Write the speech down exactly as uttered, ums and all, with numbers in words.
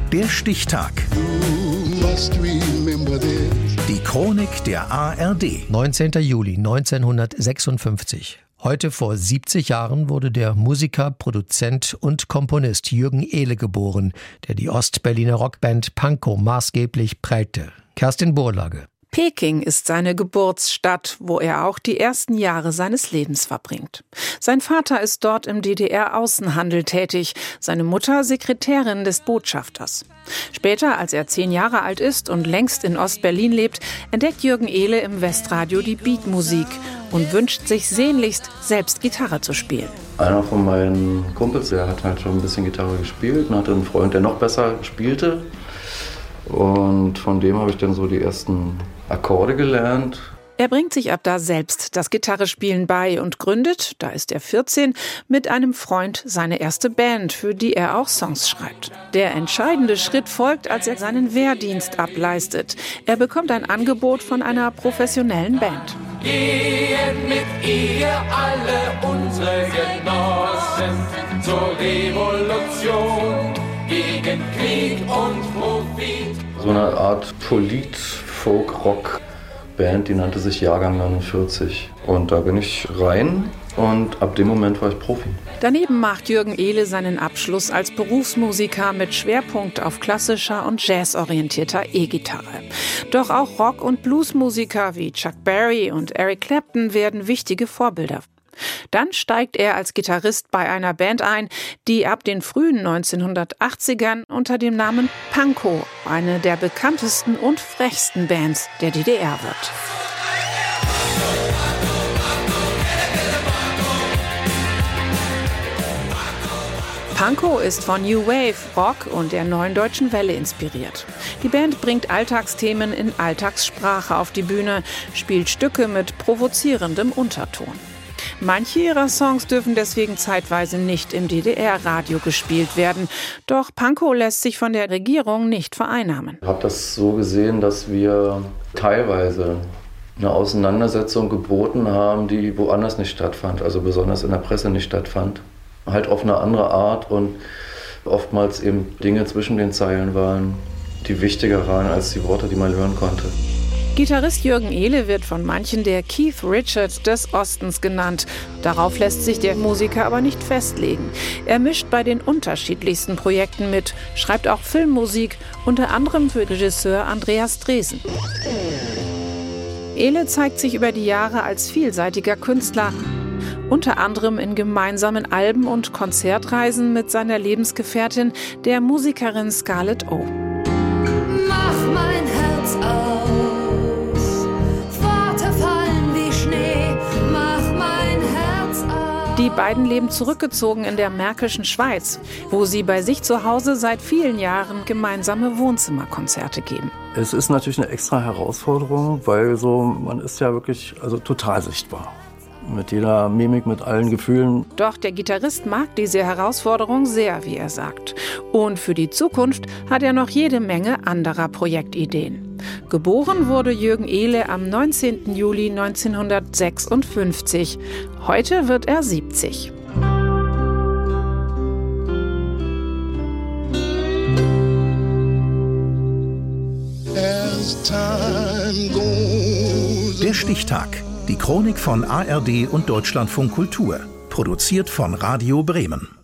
Der Stichtag. Die Chronik der A R D. neunzehnter Juli neunzehnhundertsechsundfünfzig. Heute vor siebzig Jahren wurde der Musiker, Produzent und Komponist Jürgen Ehle geboren, der die Ostberliner Rockband Pankow maßgeblich prägte. Kerstin Burlage. Peking ist seine Geburtsstadt, wo er auch die ersten Jahre seines Lebens verbringt. Sein Vater ist dort im D D R-Außenhandel tätig, seine Mutter Sekretärin des Botschafters. Später, als er zehn Jahre alt ist und längst in Ostberlin lebt, entdeckt Jürgen Ehle im Westradio die Beatmusik und wünscht sich sehnlichst, selbst Gitarre zu spielen. Einer von meinen Kumpels, der hat halt schon ein bisschen Gitarre gespielt und hatte einen Freund, der noch besser spielte. Und von dem habe ich dann so die ersten Akkorde gelernt. Er bringt sich ab da selbst das Gitarrespielen bei und gründet, da ist er vierzehn, mit einem Freund seine erste Band, für die er auch Songs schreibt. Der entscheidende Schritt folgt, als er seinen Wehrdienst ableistet. Er bekommt ein Angebot von einer professionellen Band. Gehen mit ihr alle unsere Genossen zur Revolution gegen Krieg und Profit. So eine Art Polit-Folk-Rock-Band, die nannte sich Jahrgang neunundvierzig. Und da bin ich rein und ab dem Moment war ich Profi. Daneben macht Jürgen Ehle seinen Abschluss als Berufsmusiker mit Schwerpunkt auf klassischer und jazzorientierter E-Gitarre. Doch auch Rock- und Bluesmusiker wie Chuck Berry und Eric Clapton werden wichtige Vorbilder. Dann steigt er als Gitarrist bei einer Band ein, die ab den frühen neunzehnhundertachtzigern unter dem Namen Pankow eine der bekanntesten und frechsten Bands der D D R wird. Pankow ist von New Wave, Rock und der Neuen Deutschen Welle inspiriert. Die Band bringt Alltagsthemen in Alltagssprache auf die Bühne, spielt Stücke mit provozierendem Unterton. Manche ihrer Songs dürfen deswegen zeitweise nicht im D D R-Radio gespielt werden. Doch Pankow lässt sich von der Regierung nicht vereinnahmen. Ich habe das so gesehen, dass wir teilweise eine Auseinandersetzung geboten haben, die woanders nicht stattfand, also besonders in der Presse nicht stattfand. Halt auf eine andere Art und oftmals eben Dinge zwischen den Zeilen waren, die wichtiger waren als die Worte, die man hören konnte. Gitarrist Jürgen Ehle wird von manchen der Keith Richards des Ostens genannt. Darauf lässt sich der Musiker aber nicht festlegen. Er mischt bei den unterschiedlichsten Projekten mit, schreibt auch Filmmusik, unter anderem für Regisseur Andreas Dresen. Ehle zeigt sich über die Jahre als vielseitiger Künstler, unter anderem in gemeinsamen Alben und Konzertreisen mit seiner Lebensgefährtin, der Musikerin Scarlett Oh. Mach mein Herz aus, Worte fallen wie Schnee, mach mein Herz aus. Die beiden leben zurückgezogen in der märkischen Schweiz, wo sie bei sich zu Hause seit vielen Jahren gemeinsame Wohnzimmerkonzerte geben. Es ist natürlich eine extra Herausforderung, weil so man ist ja wirklich also total sichtbar. Mit jeder Mimik, mit allen Gefühlen. Doch der Gitarrist mag diese Herausforderung sehr, wie er sagt. Und für die Zukunft hat er noch jede Menge anderer Projektideen. Geboren wurde Jürgen Ehle am neunzehnten Juli neunzehnhundertsechsundfünfzig. Heute wird er siebzig. Der Stichtag. Die Chronik von A R D und Deutschlandfunk Kultur. Produziert von Radio Bremen.